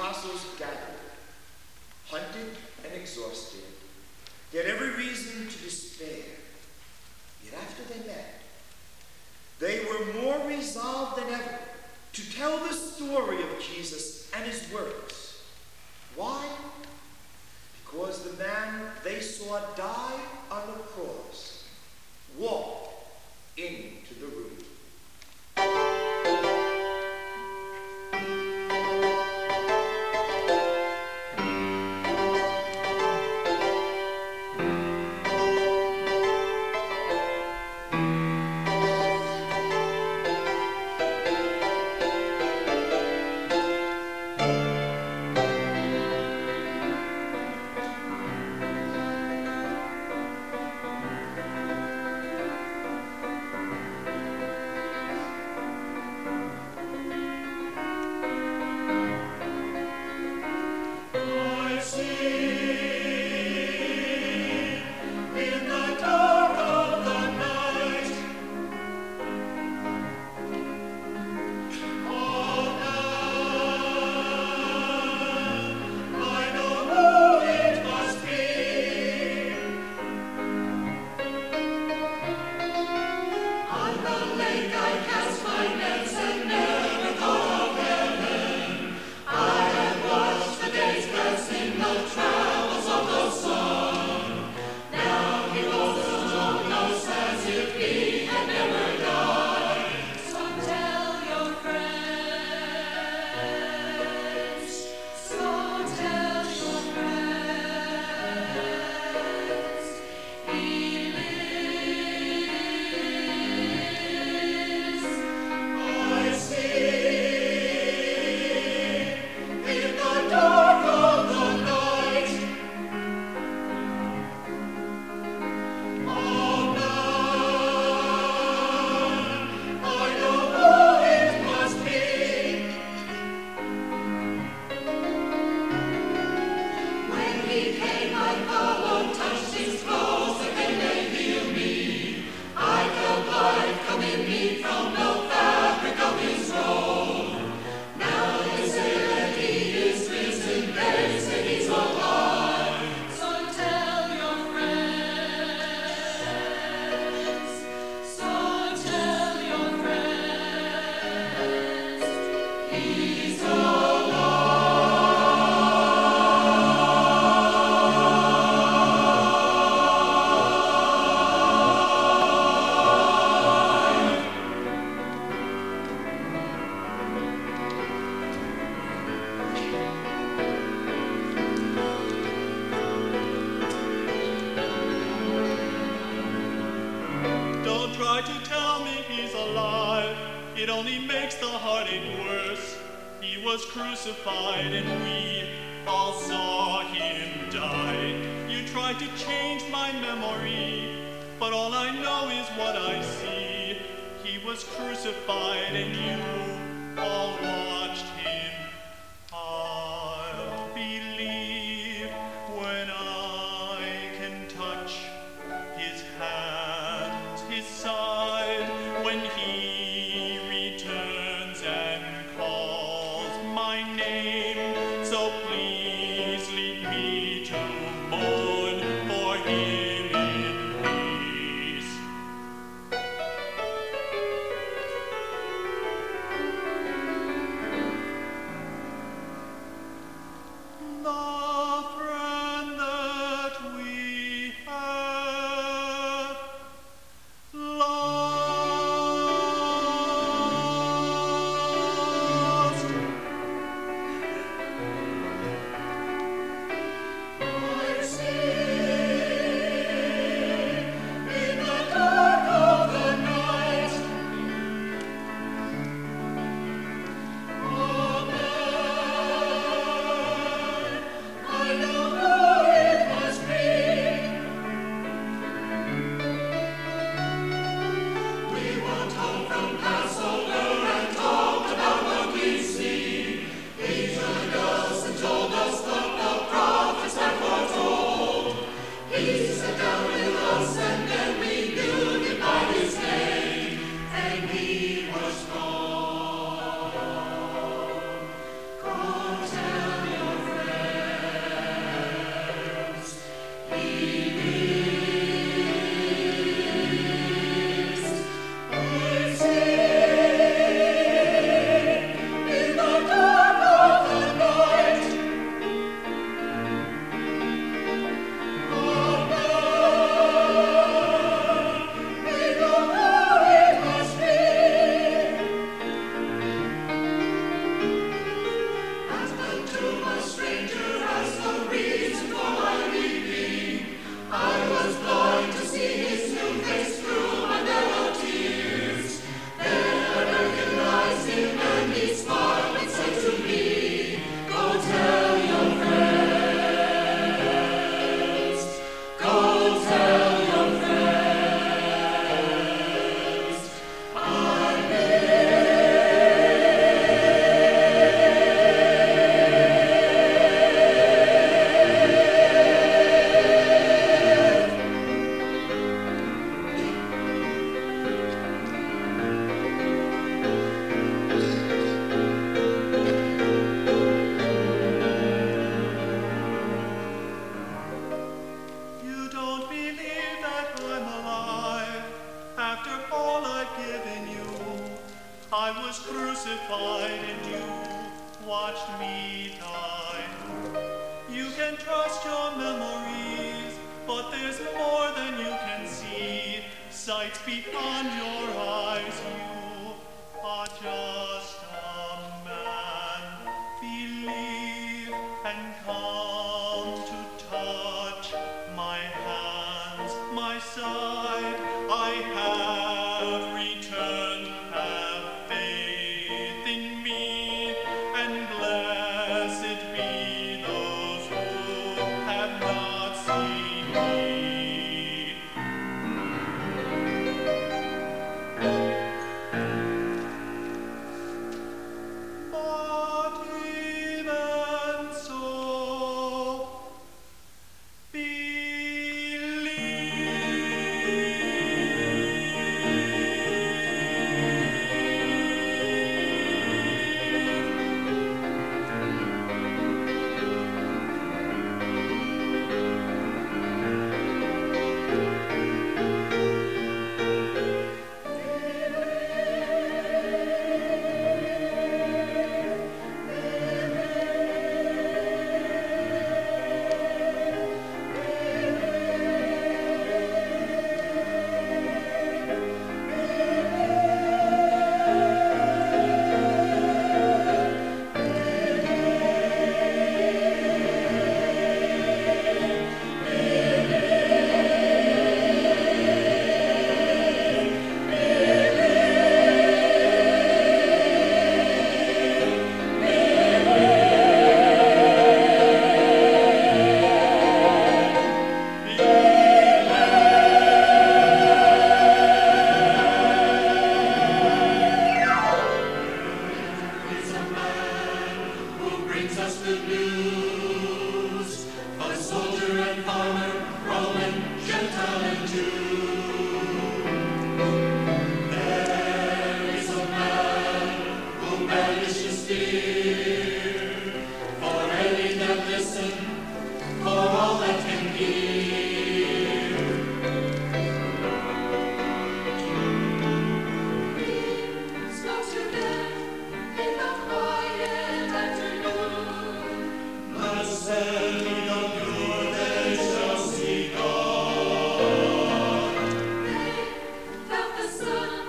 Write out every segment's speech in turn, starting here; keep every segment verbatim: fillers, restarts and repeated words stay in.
apostles gathered, hunted and exhausted. They had every reason to despair. Yet after they met, they were more resolved than ever to tell the story of Jesus and his works. Why? Because the man they saw die on the cross walked into the room. Crucified and we all saw him die. You tried to change my memory, but all I know is what I see. He was crucified and you all watched him. I'll believe when I can touch his hands, his side, when he returns and calls my name. So please lead me to mourn for him in peace. I was crucified and you watched me die. You can trust your memories, but there's more than you can see. Sights beyond your eyes, you are just a man. Believe and come to touch my hands, my side. I have returned, have faith in me, and blessed be those who have not seen me. But even so,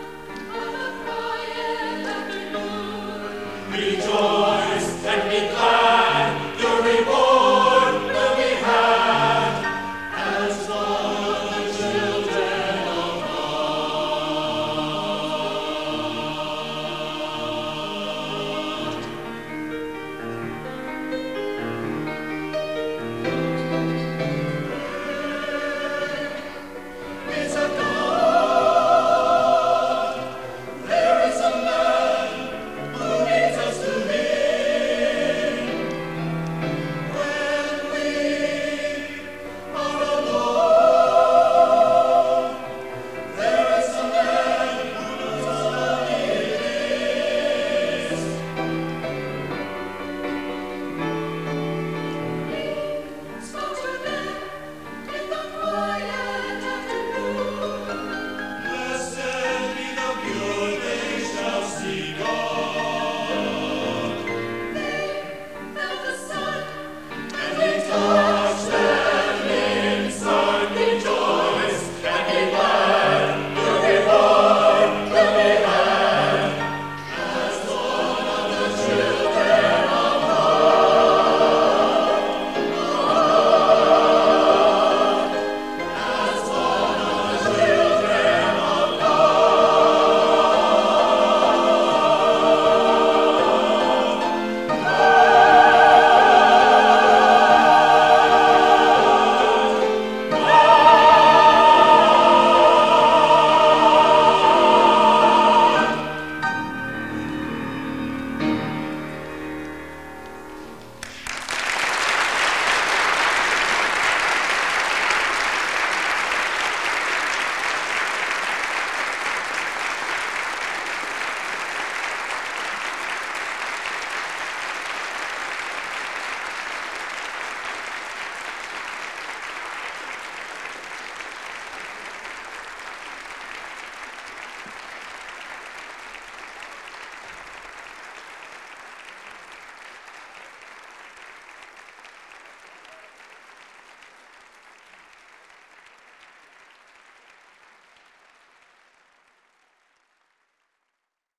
Rejoice and be glad.